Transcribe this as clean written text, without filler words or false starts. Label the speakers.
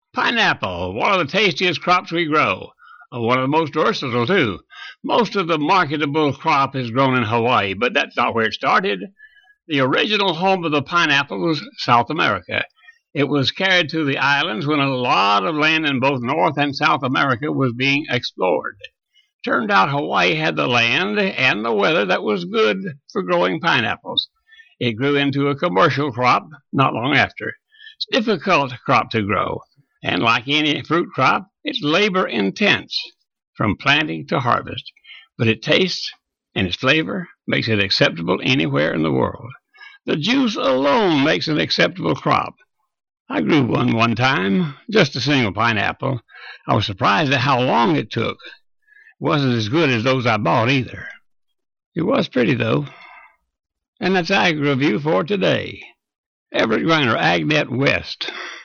Speaker 1: Pineapple, one of the tastiest crops we grow. One of the most versatile, too. Most of the marketable crop is grown in Hawaii, but that's not where it started. The original home of the pineapple was South America. It was carried to the islands when a lot of land in both North and South America was being explored. Turned out Hawaii had the land and the weather that was good for growing pineapples. It grew into a commercial crop not long after. It's a difficult crop to grow, and like any fruit crop, it's labor intense from planting to harvest. But it tastes and its flavor makes it acceptable anywhere in the world. The juice alone makes an acceptable crop. I grew one time, just a single pineapple. I was surprised at how long it took. It wasn't as good as those I bought either. It was pretty though. And that's Ag Review for today. Everett Griner, AgNet West.